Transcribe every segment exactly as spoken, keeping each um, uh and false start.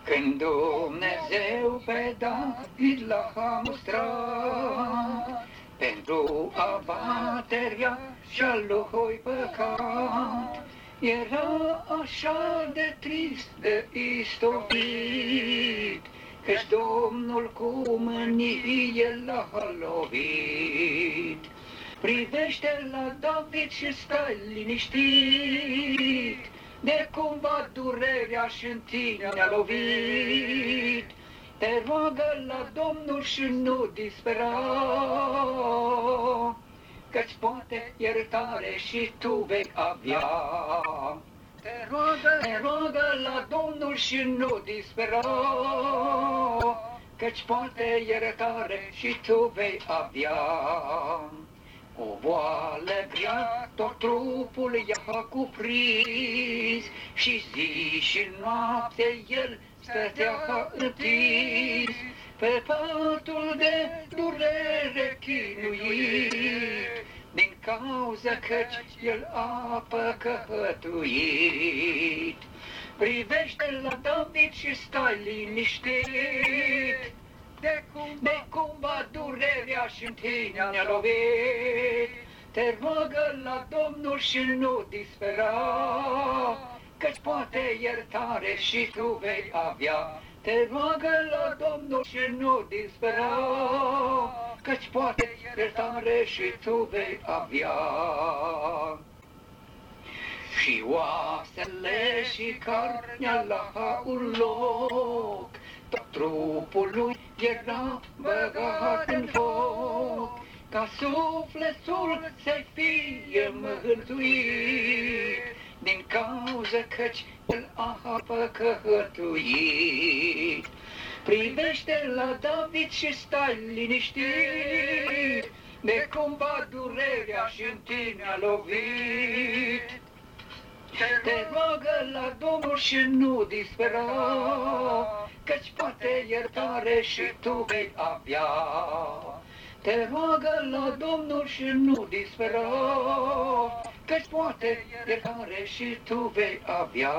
Când Dumnezeu pe David l-a mustrat, pentru abaterea și-a lui păcat, era așa de trist, de istovit, căci Domnul cu mânie l-a lovit. Privește la David și stai liniștit, de cumva durerea și în tine ne-a lovit. Te roagă la Domnul și nu dispera, căci poate iertare și tu vei avea. Te roagă, te roagă la Domnul și nu dispera, căci poate iertare și tu vei avea. O boală grea tot trupul i-a cuprins, și zi și noapte el stătea întins pe patul de durere chinuit, din cauza căci el a păcătuit. Privește la David și stai liniștit, de cumva durerea și în tine ne-a lovit. Te roagă la Domnul și nu dispera, căci poate iertare și tu vei avea. Te roagă la Domnul și nu dispera, căci poate iertare și tu vei avea. Și oasele și carnea la un loc, tot trupul lui era băgat în foc, ca sufletul să fie mântuit, din cauza căci el a păcătuit. Privește la David și stai liniștit, de cumva durerea și în tine a lovit. Te roagă la Domnul și nu dispera, căci poate iertare și tu vei avea. Te roagă la Domnul și nu dispera, căci poate iertare și tu vei avea.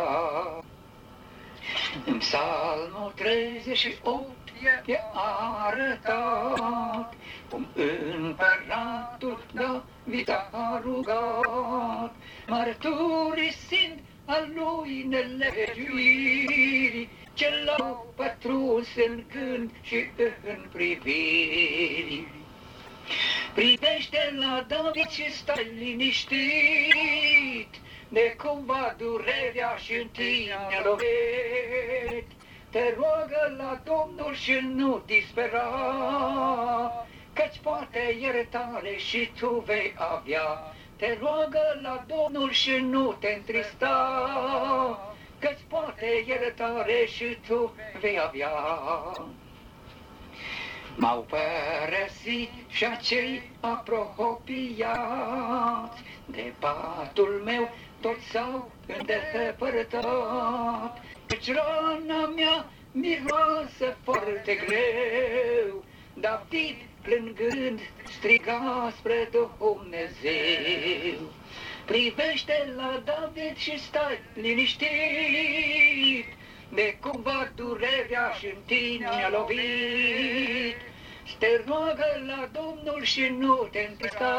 În Psalmul treizeci și opt e arătat cum împăratul David a rugat, mărturisind al lui nelegiuiri, ce l-au pătruns în gând și în priviri. Privește la David și stai liniștit, de cumva durerea și în tine a lovit. Te roagă la Domnul și nu dispera, căci poate iertare și tu vei avea. Te roagă la Domnul și nu te întrista, căci poate iertare și tu vei avea. M-au părăsit și acei apropiați, de patul meu toți s-au îndepărtat, căci rana mea miroasă foarte greu. David plângând striga spre Dumnezeu. Privește la David și stai liniștit, de cumva durerea și în tine a lovit. Te roagă la Domnul și nu te întrista,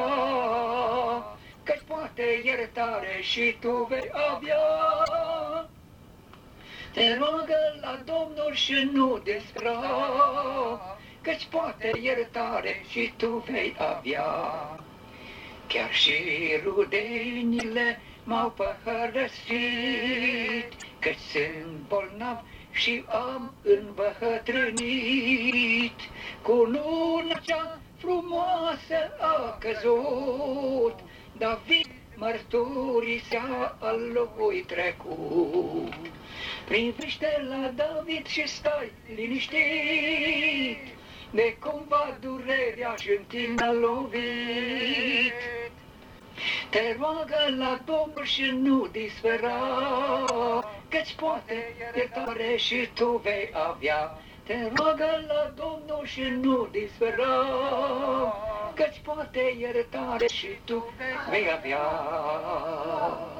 căci poate iertare și tu vei avea. Te roagă la Domnul și nu dispera, căci poate iertare și tu vei avea. Chiar și rudenile m-au părăsit, căci sunt bolnav și am îmbătrânit. Cu luna cea frumoasă a căzut, David mărturisea al lui trecut. Privește la David și stai liniștit, de cumva durerea și în tine a lovit. Te roagă la Domnul și nu dispera, căci poate iertare și tu vei avea. Te roagă la Domnul și nu dispera, căci poate iertare și tu vei avea.